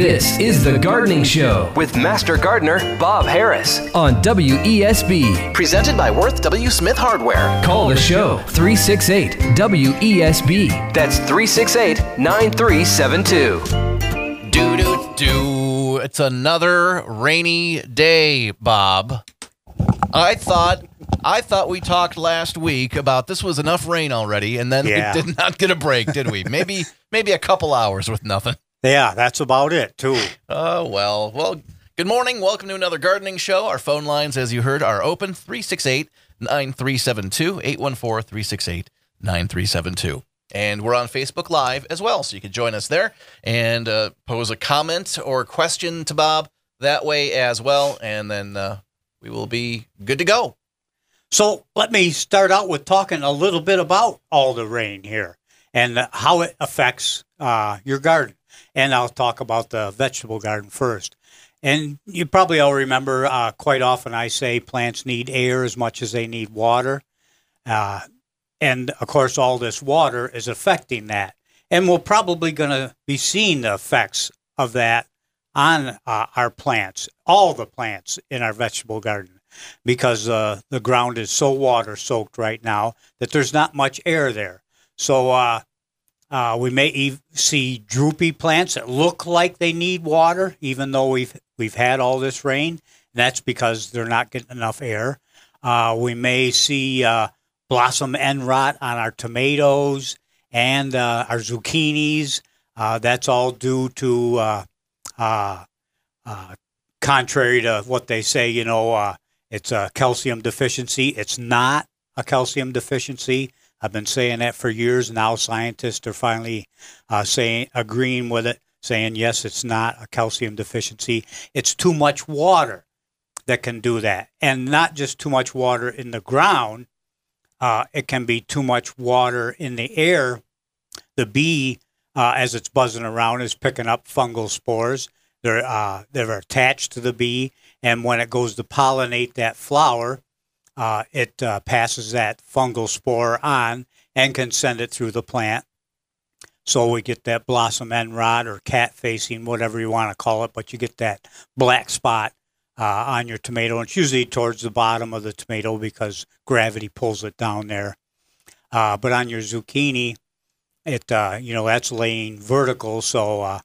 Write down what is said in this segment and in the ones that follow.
This is The Gardening Show with Master Gardener Bob Harris on WESB. Presented by Worth W. Smith Hardware. Call the show 368-WESB. That's 368-9372. Do. It's another rainy day, Bob. I thought we talked last week about this was enough rain already, and then we did not get a break, did we? Maybe a couple hours with nothing. Yeah, that's about it, too. Oh, well, good morning. Welcome to another gardening show. Our phone lines, as you heard, are open, 368-9372, 814-368-9372. And we're on Facebook Live as well, so you can join us there and pose a comment or question to Bob that way as well, and then we will be good to go. So let me start out with talking a little bit about all the rain here and how it affects your garden. And I'll talk about the vegetable garden first. And you probably all remember quite often I say plants need air as much as they need water. And, of course, all this water is affecting that. And we're probably going to be seeing the effects of that on our plants, all the plants in our vegetable garden, because the ground is so water-soaked right now that there's not much air there. So we may see droopy plants that look like they need water, even though we've had all this rain. And that's because they're not getting enough air. We may see blossom end rot on our tomatoes and our zucchinis. That's all due to, contrary to what they say, it's a calcium deficiency. It's not a calcium deficiency. I've been saying that for years. Now scientists are finally agreeing with it, saying, yes, it's not a calcium deficiency. It's too much water that can do that. And not just too much water in the ground. It can be too much water in the air. The bee, as it's buzzing around, is picking up fungal spores. They're attached to the bee, and when it goes to pollinate that flower, it passes that fungal spore on and can send it through the plant. So we get that blossom end rot or cat facing, whatever you want to call it, but you get that black spot on your tomato. And it's usually towards the bottom of the tomato because gravity pulls it down there. But on your zucchini, it that's laying vertical, so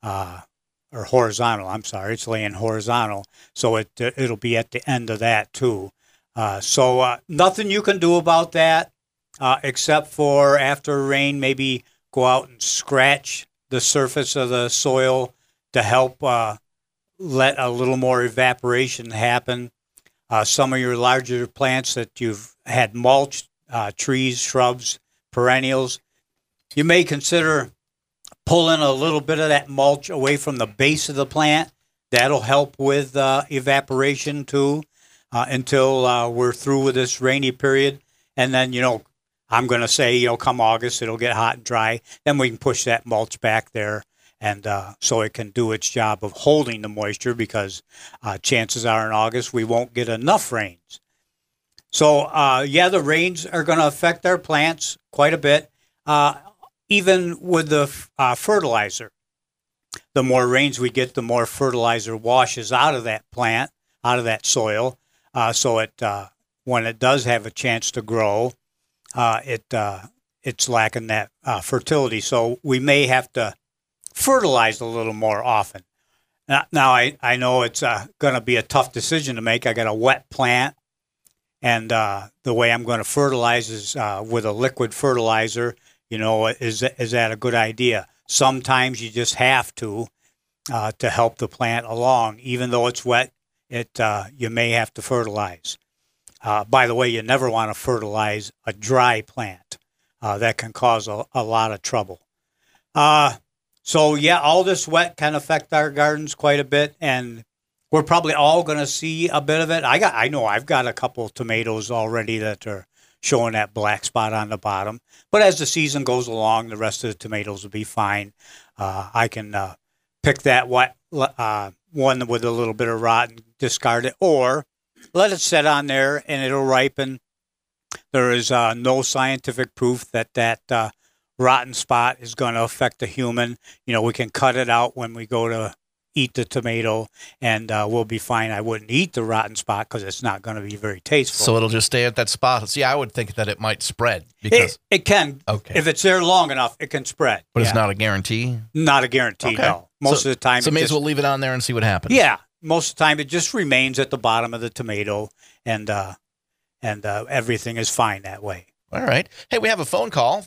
or horizontal. I'm sorry, it's laying horizontal, so it'll be at the end of that too. So nothing you can do about that except for after rain, maybe go out and scratch the surface of the soil to help let a little more evaporation happen. Some of your larger plants that you've had mulched, trees, shrubs, perennials, you may consider pulling a little bit of that mulch away from the base of the plant. That'll help with evaporation too until we're through with this rainy period. And then, I'm going to say, come August, it'll get hot and dry. Then we can push that mulch back there. And so it can do its job of holding the moisture because chances are in August we won't get enough rains. So, the rains are going to affect our plants quite a bit, even with the fertilizer. The more rains we get, the more fertilizer washes out of that plant, out of that soil. So it when it does have a chance to grow, it's lacking that fertility. So we may have to fertilize a little more often. Now I know it's going to be a tough decision to make. I got a wet plant, and the way I'm going to fertilize is with a liquid fertilizer. Is that a good idea? Sometimes you just have to help the plant along, even though it's wet. You may have to fertilize. By the way, you never want to fertilize a dry plant. That can cause a lot of trouble. So, all this wet can affect our gardens quite a bit, and we're probably all going to see a bit of it. I know I've got a couple of tomatoes already that are showing that black spot on the bottom. But as the season goes along, the rest of the tomatoes will be fine. I can pick that wet one with a little bit of rot and discard it, or let it sit on there and it'll ripen. There is no scientific proof that rotten spot is going to affect a human. We can cut it out when we go to eat the tomato, and we'll be fine. I wouldn't eat the rotten spot because it's not going to be very tasteful. So it'll just stay at that spot. See, I would think that it might spread because it can. Okay. If it's there long enough, it can spread. But it's not a guarantee. Not a guarantee. Okay. No. Most of the time, so may as well leave it on there and see what happens. Yeah. Most of the time, it just remains at the bottom of the tomato, and everything is fine that way. All right. Hey, we have a phone call,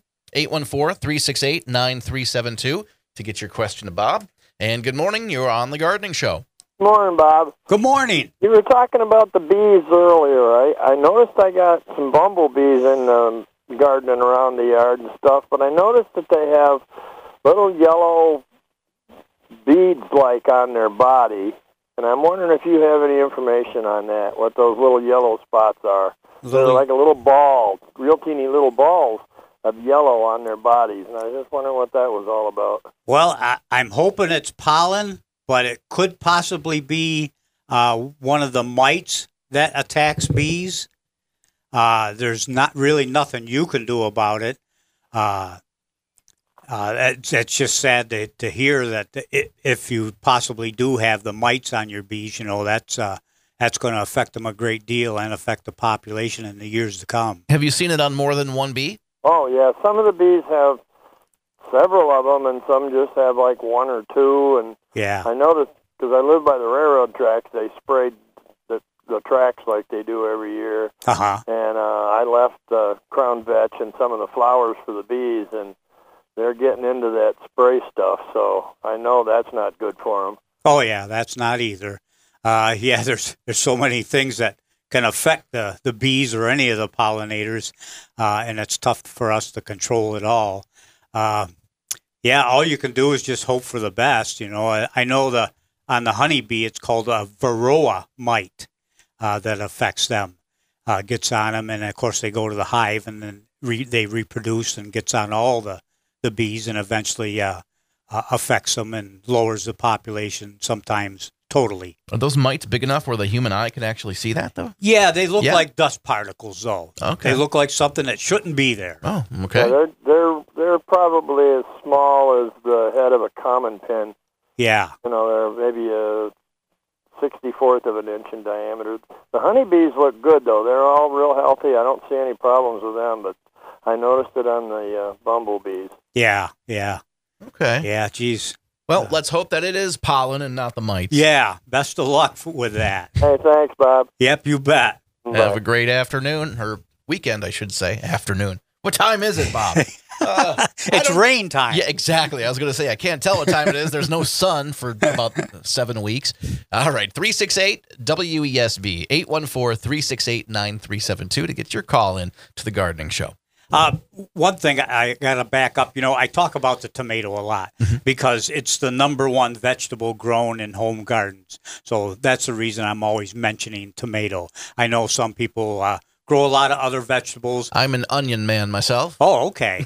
814-368-9372, to get your question to Bob. And good morning. You're on The Gardening Show. Morning, Bob. Good morning. You were talking about the bees earlier. I noticed I got some bumblebees in the gardening around the yard and stuff, but I noticed that they have little yellow beads like on their body, and I'm wondering if you have any information on that, what those little yellow spots are. They're like a little ball, real teeny little balls of yellow on their bodies, and I was just wondering what that was all about. Well, I'm hoping it's pollen, but it could possibly be one of the mites that attacks bees. There's not really nothing you can do about it. It's just sad to hear that if you possibly do have the mites on your bees, that's going to affect them a great deal and affect the population in the years to come. Have you seen it on more than one bee? Oh, yeah. Some of the bees have several of them, and some just have like one or two. And yeah, I noticed, because I live by the railroad tracks, they sprayed the tracks like they do every year. Uh-huh. And I left Crown Vetch and some of the flowers for the bees, and they're getting into that spray stuff, so I know that's not good for them. Oh, yeah, that's not either. There's so many things that can affect the bees or any of the pollinators, and it's tough for us to control it all. All you can do is just hope for the best. I know on the honeybee, it's called a varroa mite that affects them, gets on them, and of course they go to the hive, and then they reproduce and gets on all the bees, and eventually affects them and lowers the population sometimes totally. Are those mites big enough where the human eye can actually see that, though? Yeah, they look like dust particles, though. Okay. They look like something that shouldn't be there. Oh, okay. Yeah, they're probably as small as the head of a common pin. Yeah. They're maybe a 64th of an inch in diameter. The honeybees look good, though. They're all real healthy. I don't see any problems with them, but I noticed it on the bumblebees. Yeah. Okay. Yeah, geez. Well, let's hope that it is pollen and not the mites. Yeah, best of luck with that. Hey, thanks, Bob. Yep, you bet. Have a great afternoon, or weekend, I should say. Afternoon. What time is it, Bob? It's rain time. Yeah, exactly. I was going to say, I can't tell what time it is. There's no sun for about 7 weeks. All right, 368-WESB, 814-368-9372 to get your call in to the Gardening Show. One thing I got to back up, I talk about the tomato a lot because it's the number one vegetable grown in home gardens. So that's the reason I'm always mentioning tomato. I know some people grow a lot of other vegetables. I'm an onion man myself. Oh, okay.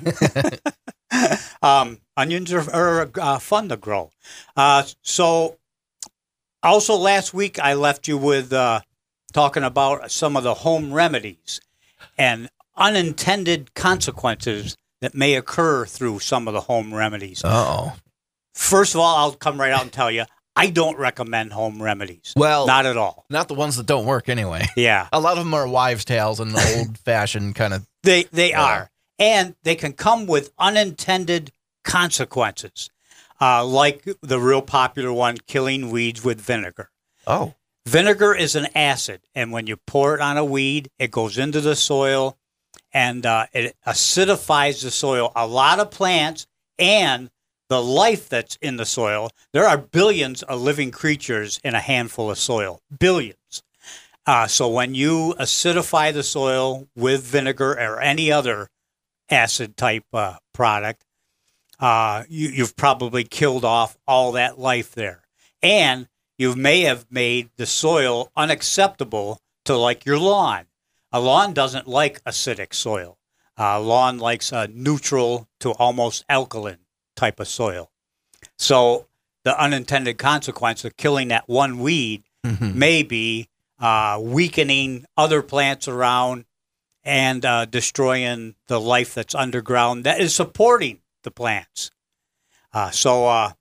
Onions are fun to grow. So also last week I left you with talking about some of the home remedies and unintended consequences that may occur through some of the home remedies. Uh-oh. First of all, I'll come right out and tell you, I don't recommend home remedies. Well, not at all. Not the ones that don't work anyway. Yeah. A lot of them are wives' tales and old-fashioned kind of... They are. And they can come with unintended consequences, like the real popular one, killing weeds with vinegar. Oh. Vinegar is an acid, and when you pour it on a weed, it goes into the soil, and it acidifies the soil. A lot of plants and the life that's in the soil, there are billions of living creatures in a handful of soil. Billions. So when you acidify the soil with vinegar or any other acid-type product, you've probably killed off all that life there. And you may have made the soil unacceptable to like your lawn. A lawn doesn't like acidic soil. Lawn likes a neutral to almost alkaline type of soil. So the unintended consequence of killing that one weed may be weakening other plants around and destroying the life that's underground that is supporting the plants. So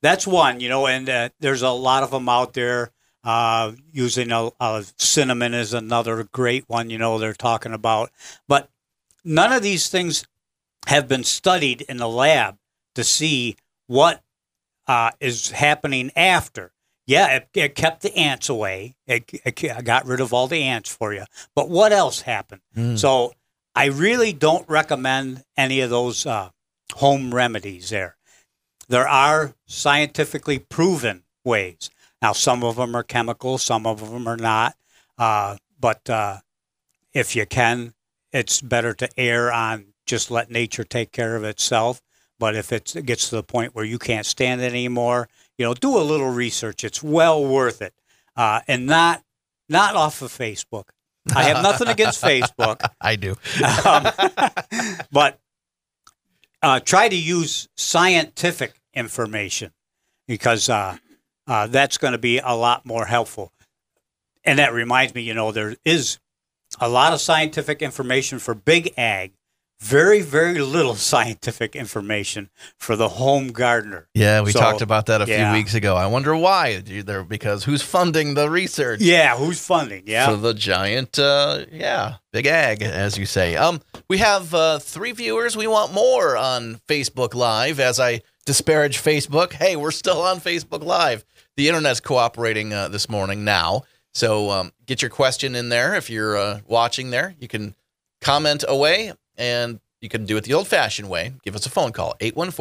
that's one, and there's a lot of them out there. Using cinnamon is another great one, they're talking about. But none of these things have been studied in the lab to see what is happening after. Yeah, it kept the ants away. It got rid of all the ants for you. But what else happened? So I really don't recommend any of those home remedies there. There are scientifically proven ways. Now, some of them are chemical, some of them are not. But if you can, it's better to err on just let nature take care of itself. But if it gets to the point where you can't stand it anymore, do a little research. It's well worth it. And not off of Facebook. I have nothing against Facebook. I do. But try to use scientific information because that's going to be a lot more helpful. And that reminds me, there is a lot of scientific information for big ag, very, very little scientific information for the home gardener. Yeah, we talked about that a few weeks ago. I wonder why. Because who's funding the research? Yeah, who's funding? Yeah. For the giant, big ag, as you say. We have 3 viewers. We want more on Facebook Live. As I disparage Facebook, hey, we're still on Facebook Live. The internet's cooperating this morning now. So get your question in there. If you're watching there, you can comment away. And you can do it the old-fashioned way. Give us a phone call,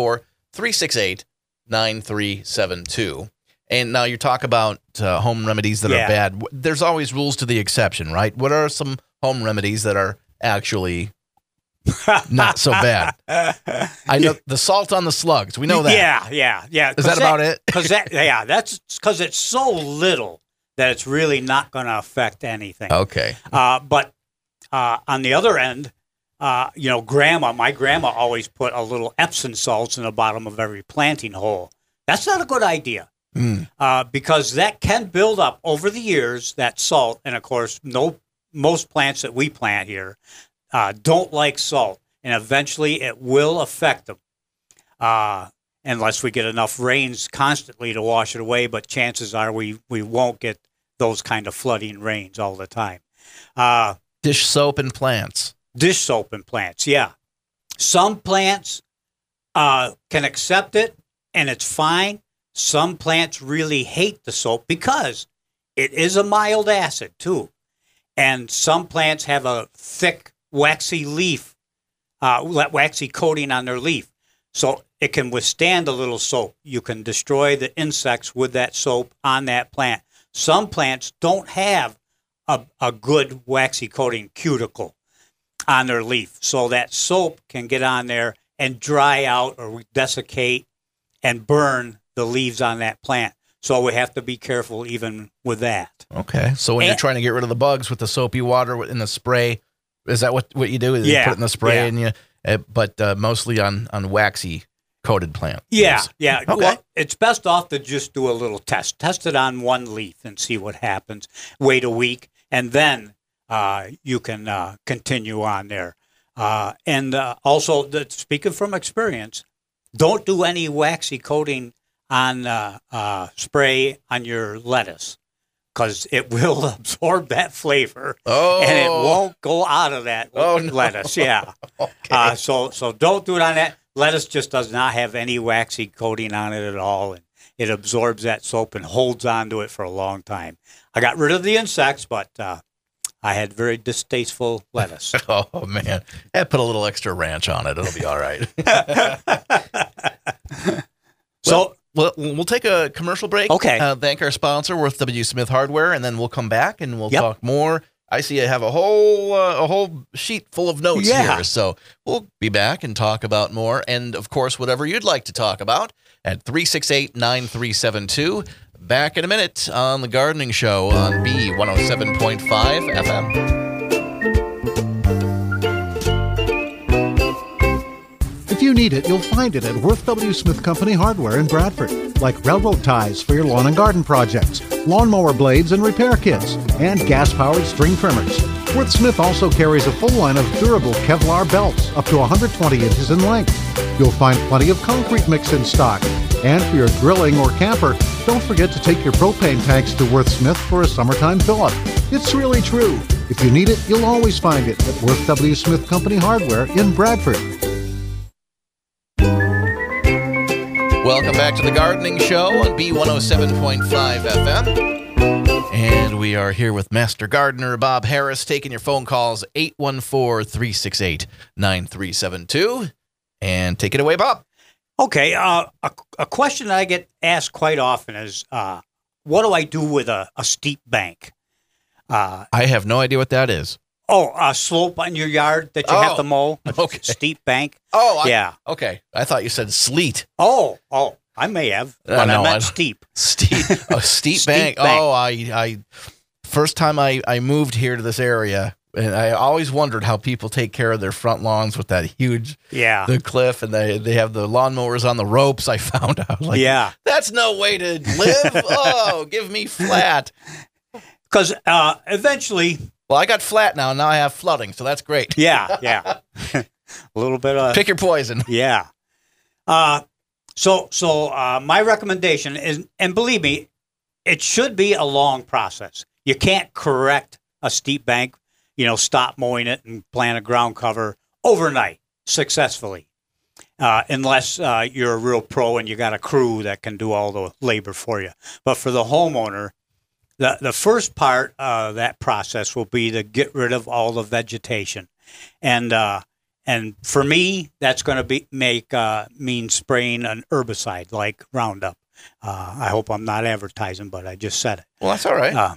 814-368-9372. And now you talk about home remedies that are bad. There's always rules to the exception, right? What are some home remedies that are actually not so bad? I know the salt on the slugs. We know that. Yeah. Is that about it? That's because it's so little that it's really not going to affect anything. Okay. But on the other end, my grandma always put a little Epsom salts in the bottom of every planting hole. That's not a good idea because that can build up over the years, that salt. And, of course, most plants that we plant here don't like salt, and eventually it will affect them unless we get enough rains constantly to wash it away. But chances are we won't get those kind of flooding rains all the time. Dish soap and plants. Dish soap and plants, yeah. Some plants can accept it, and it's fine. Some plants really hate the soap because it is a mild acid, too. And some plants have a thick, waxy leaf, waxy coating on their leaf. So it can withstand a little soap. You can destroy the insects with that soap on that plant. Some plants don't have a good waxy coating cuticle on their leaf. So that soap can get on there and dry out or desiccate and burn the leaves on that plant. So we have to be careful even with that. Okay. So when you're trying to get rid of the bugs with the soapy water in the spray, is that what you do? You put it in the spray and but mostly on waxy coated plant. Yeah. Okay. Well, it's best off to just do a little test. Test it on one leaf and see what happens. Wait a week, and then you can continue on there. And also, speaking from experience, don't do any waxy coating on spray on your lettuce because it will absorb that flavor and it won't go out of that lettuce. Yeah. Okay. So don't do it on that. Lettuce just does not have any waxy coating on it at all, and it absorbs that soap and holds on to it for a long time. I got rid of the insects, but I had very distasteful lettuce. Oh, man. Put a little extra ranch on it. It'll be all right. We'll take a commercial break. Okay. Thank our sponsor, Worth W. Smith Hardware, and then we'll come back and we'll talk more. I see I have a whole sheet full of notes here, so we'll be back and talk about more. And, of course, whatever you'd like to talk about at 368-9372. Back in a minute on The Gardening Show on B107.5 FM. If you need it, you'll find it at Worth W. Smith Company Hardware in Bradford, like railroad ties for your lawn and garden projects, lawnmower blades and repair kits, and gas-powered string trimmers. Worth Smith also carries a full line of durable Kevlar belts up to 120 inches in length. You'll find plenty of concrete mix in stock, And for your grilling or camper, don't forget to take your propane tanks to Worth Smith for a summertime fill-up. It's really true. If you need it, you'll always find it at Worth W. Smith Company Hardware in Bradford. Welcome back to the Gardening Show on B107.5 FM. And we are here with Master Gardener Bob Harris, taking your phone calls, 814-368-9372. And take it away, Bob. Okay, a question that I get asked quite often is, what do I do with a steep bank? I have no idea what that is. Oh, a slope on your yard that you have to mow? Okay. Steep bank? Oh, yeah. Okay. I thought you said sleet. Oh, I may have, but no, I meant steep. Steep. A steep bank. bank. Oh, I first time I moved here to this area, and I always wondered how people take care of their front lawns with that huge the cliff, and they have the lawnmowers on the ropes. I found out, that's no way to live. Oh, give me flat. Because eventually, well, I got flat now. Now I have flooding, so that's great. Yeah. A little bit of pick your poison. Yeah. So my recommendation is, and believe me, it should be a long process. You can't correct a steep bank, stop mowing it and plant a ground cover overnight successfully, unless you're a real pro and you got a crew that can do all the labor for you. But for the homeowner, the first part of that process will be to get rid of all the vegetation, and for me, that's going to mean spraying an herbicide like Roundup. I hope I'm not advertising, but I just said it. Well, that's all right.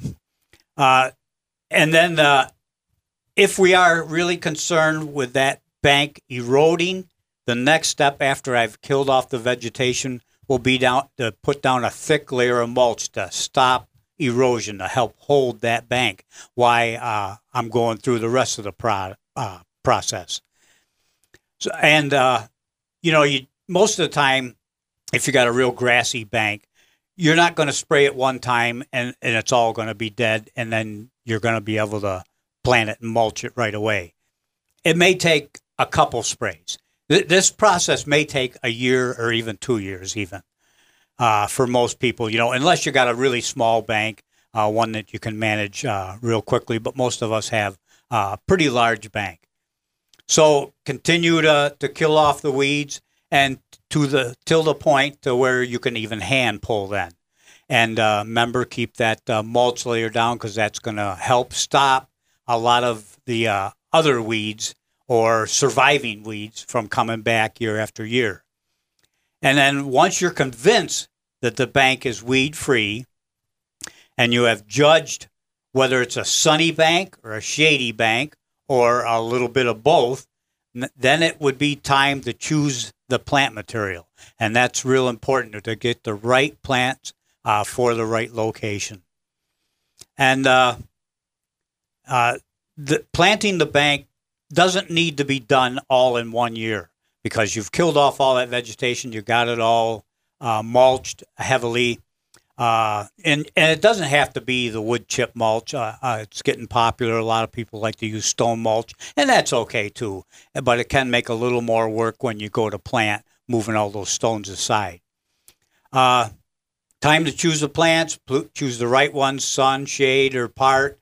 And then if we are really concerned with that bank eroding, the next step after I've killed off the vegetation will be to put down a thick layer of mulch to stop erosion, to help hold that bank while I'm going through the rest of the process. So, and most of the time, if you got a real grassy bank, you're not going to spray it one time and it's all going to be dead, and then you're going to be able to plant it and mulch it right away. It may take a couple sprays. This process may take a year or even 2 years even for most people, unless you got a really small bank, one that you can manage real quickly, but most of us have a pretty large bank. So continue to kill off the weeds and till the point to where you can even hand pull then. And remember, keep that mulch layer down, because that's going to help stop a lot of the other weeds or surviving weeds from coming back year after year. And then once you're convinced that the bank is weed-free and you have judged whether it's a sunny bank or a shady bank or a little bit of both, then it would be time to choose the plant material. And that's real important to get the right plants for the right location. And planting the bank doesn't need to be done all in 1 year, because you've killed off all that vegetation, you got it all mulched heavily. And it doesn't have to be the wood chip mulch. It's getting popular. A lot of people like to use stone mulch, and that's okay too. But it can make a little more work when you go to plant, moving all those stones aside. Time to choose the plants. Choose the right ones, sun, shade, or part.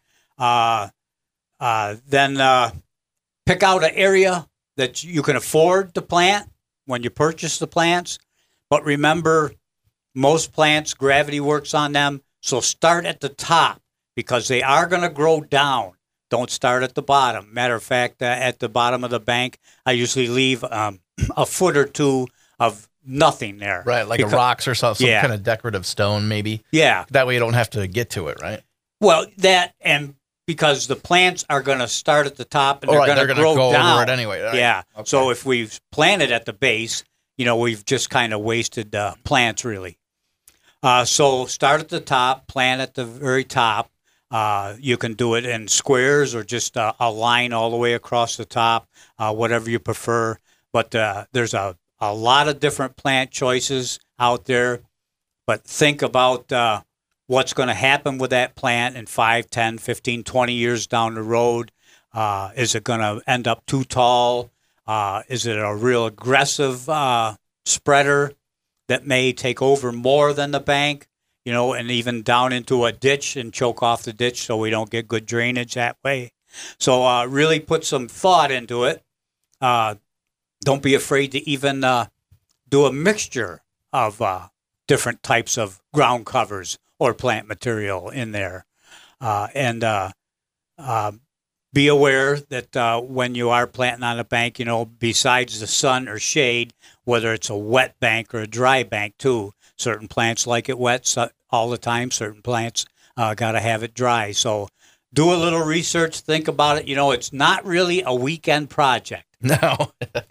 Then pick out an area that you can afford to plant when you purchase the plants. But remember, most plants, gravity works on them, so start at the top, because they are going to grow down. Don't start at the bottom. Matter of fact, at the bottom of the bank, I usually leave a foot or two of nothing there. Right, like rocks or some kind of decorative stone maybe. Yeah. That way you don't have to get to it, right? Well, that, and because the plants are going to start at the top and they're going to grow down. Over it anyway. Right? Yeah. Okay. So if we've planted at the base, we've just kind of wasted plants, really. So start at the top, plant at the very top. You can do it in squares or just a line all the way across the top, whatever you prefer. But there's a lot of different plant choices out there. But think about what's going to happen with that plant in 5, 10, 15, 20 years down the road. Is it going to end up too tall? Is it a real aggressive spreader? that may take over more than the bank, and even down into a ditch and choke off the ditch so we don't get good drainage that way. So really put some thought into it. Don't be afraid to even do a mixture of different types of ground covers or plant material in there. And be aware that when you are planting on a bank, besides the sun or shade, whether it's a wet bank or a dry bank too, certain plants like it wet all the time. Certain plants got to have it dry. So do a little research, think about it. It's not really a weekend project. No.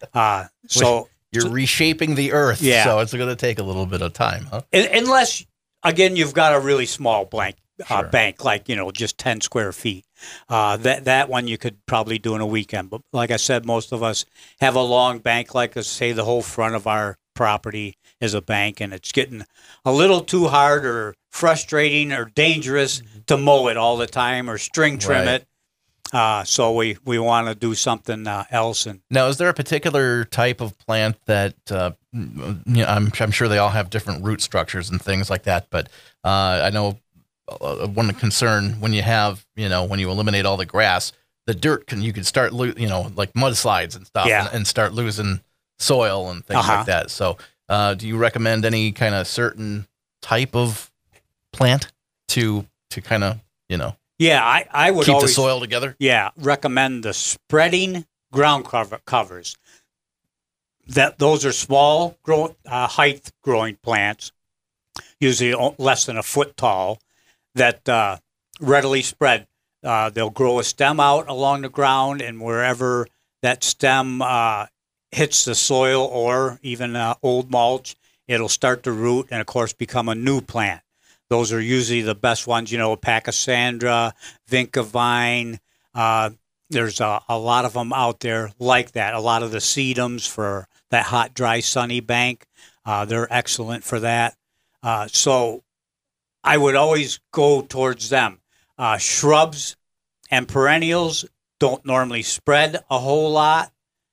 So you're reshaping the earth. Yeah. So it's going to take a little bit of time, huh? Unless, again, you've got a really small bank, Sure. like, just 10 square feet. That one you could probably do in a weekend. But like I said, most of us have a long bank, like say the whole front of our property is a bank, and it's getting a little too hard or frustrating or dangerous to mow it all the time or string trim Right. it. So we want to do something else. And Now, is there a particular type of plant that, I'm sure they all have different root structures and things like that, but I know one concern when you have, when you eliminate all the grass, the dirt you could start, like mudslides and stuff, Yeah. and start losing soil and things like that. So do you recommend any kind of certain type of plant to kind of, yeah, I would keep always, the soil together? Yeah, recommend the spreading ground covers. Those are small height growing plants, usually less than a foot tall, that readily spread. They'll grow a stem out along the ground, and wherever that stem hits the soil or even old mulch, it'll start to root and, of course, become a new plant. Those are usually the best ones, Pachysandra, Vinca vine. There's a lot of them out there like that. A lot of the sedums for that hot, dry, sunny bank, they're excellent for that. So I would always go towards them. Shrubs and perennials don't normally spread a whole lot,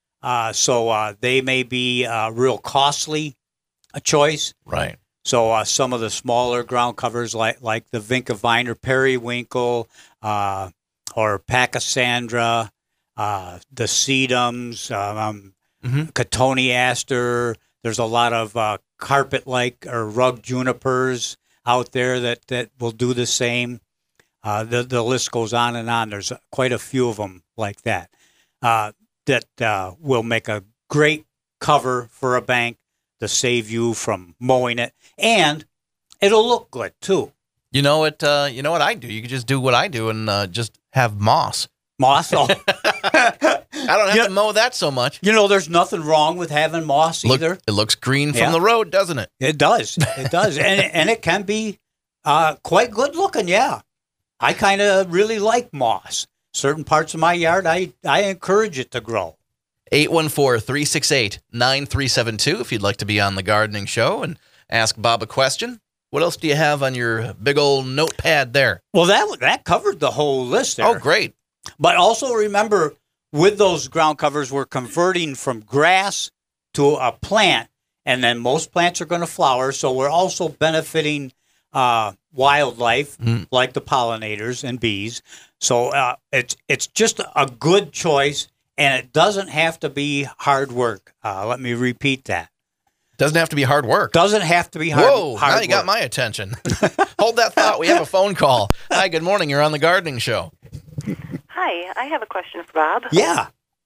so they may be real costly a choice. Right. So some of the smaller ground covers like the Vinca vine or periwinkle or Pachysandra, the sedums, cotoneaster. There's a lot of carpet-like or rug junipers out there that will do the same. The list goes on and on. There's quite a few of them like that that will make a great cover for a bank to save you from mowing it, and it'll look good too. You know what I do? You could just do what I do and just have moss. Moss. Oh. I don't have to mow that so much. There's nothing wrong with having moss either. It looks green Yeah. from the road, doesn't it? It does. It does. and it can be quite good looking, yeah. I kind of really like moss. Certain parts of my yard, I encourage it to grow. 814-368-9372 if you'd like to be on the gardening show and ask Bob a question. What else do you have on your big old notepad there? Well, that covered the whole list there. Oh, great. But also remember, with those ground covers, we're converting from grass to a plant, and then most plants are going to flower, so we're also benefiting wildlife like the pollinators and bees. So it's just a good choice, and it doesn't have to be hard work. Let me repeat that. Doesn't have to be hard work. Doesn't have to be hard Whoa, hard now you got work. my attention. Hold that thought. We have a phone call. Hi, good morning. You're on the gardening show. Hi, I have a question for Bob. Yeah.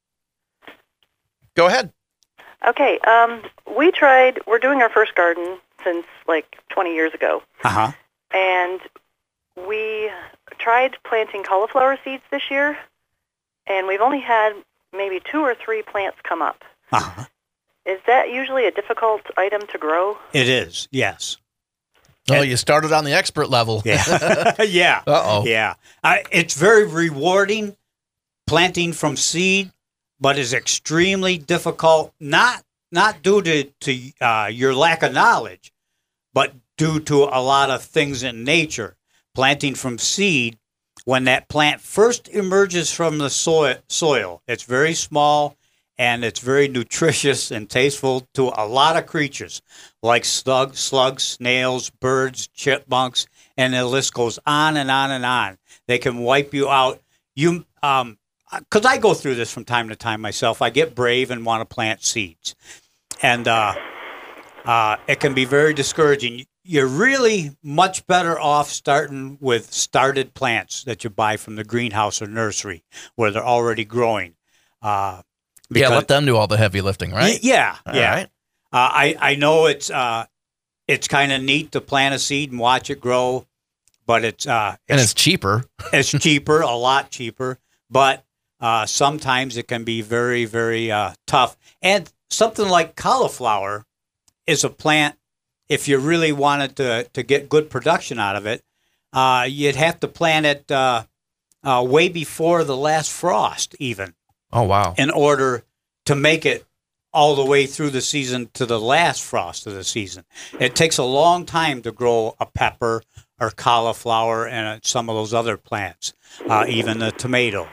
Go ahead. Okay, we're doing our first garden since like 20 years ago. Uh-huh. And we tried planting cauliflower seeds this year, and we've only had maybe 2 or 3 plants come up. Uh-huh. Is that usually a difficult item to grow? It is, yes. Oh, you started on the expert level. Yeah. Yeah. Uh-oh. Yeah. It's very rewarding planting from seed, but is extremely difficult, not due to your lack of knowledge, but due to a lot of things in nature. Planting from seed, when that plant first emerges from the soil, it's very small, and it's very nutritious and tasteful to a lot of creatures like slugs, snails, birds, chipmunks, and the list goes on and on and on. They can wipe you out. Because I go through this from time to time myself. I get brave and want to plant seeds, and it can be very discouraging. You're really much better off starting with started plants that you buy from the greenhouse or nursery where they're already growing. Let them do all the heavy lifting, right? Yeah. Right. I know it's kind of neat to plant a seed and watch it grow, but it's cheaper. It's cheaper, a lot cheaper, but sometimes it can be very, very tough. And something like cauliflower is a plant. If you really wanted to get good production out of it, you'd have to plant it way before the last frost, even. Oh, wow. In order to make it all the way through the season to the last frost of the season. It takes a long time to grow a pepper or cauliflower and some of those other plants, even a tomato.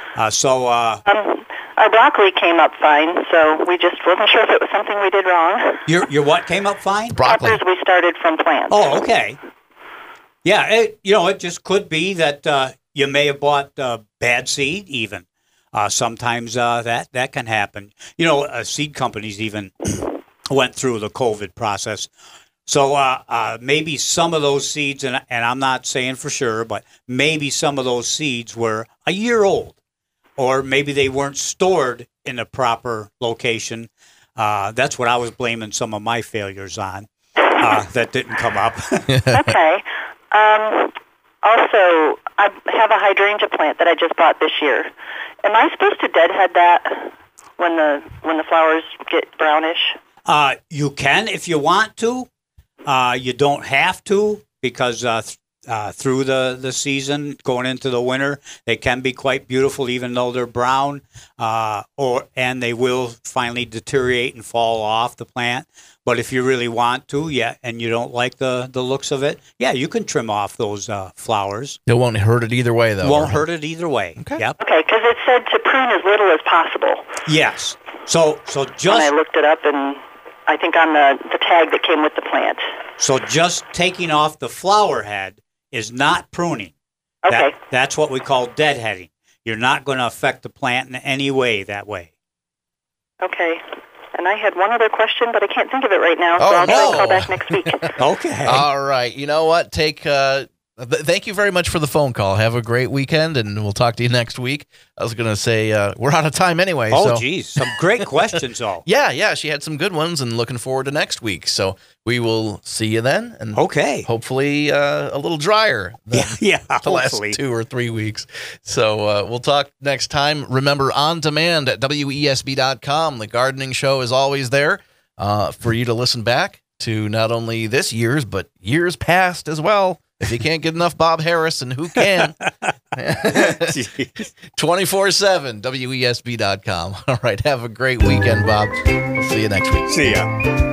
Our broccoli came up fine, so we just wasn't sure if it was something we did wrong. Your what came up fine? Broccoli. Peppers we started from plants. Oh, okay. Yeah, it just could be that you may have bought bad seed even. Sometimes that can happen. Seed companies even went through the COVID process. So maybe some of those seeds, and I'm not saying for sure, but maybe some of those seeds were a year old. Or maybe they weren't stored in the proper location. That's what I was blaming some of my failures on. That didn't come up. Okay. Also, I have a hydrangea plant that I just bought this year. Am I supposed to deadhead that when the flowers get brownish? You can if you want to. You don't have to because through the season, going into the winter, they can be quite beautiful even though they're brown, and they will finally deteriorate and fall off the plant. But if you really want to, and you don't like the looks of it, you can trim off those flowers. It won't hurt it either way, though. Won't hurt it either way. Okay. Yep. Okay, because it said to prune as little as possible. Yes. So just... And I looked it up, and I think on the tag that came with the plant. So just taking off the flower head is not pruning. Okay. That's what we call deadheading. You're not going to affect the plant in any way that way. Okay. And I had one other question, but I can't think of it right now, so I'll try and call back next week. Okay. All right. You know what? Thank you very much for the phone call. Have a great weekend, and we'll talk to you next week. I was going to say we're out of time anyway. Oh, geez. Some great questions, though. Yeah. She had some good ones, and looking forward to next week. So we will see you then. And hopefully a little drier than the last 2 or 3 weeks. So we'll talk next time. Remember, on demand at WESB.com. The Gardening Show is always there for you to listen back to not only this year's, but years past as well. If you can't get enough Bob Harris, and who can? 24/7, WESB.com. All right, have a great weekend, Bob. We'll see you next week. See ya.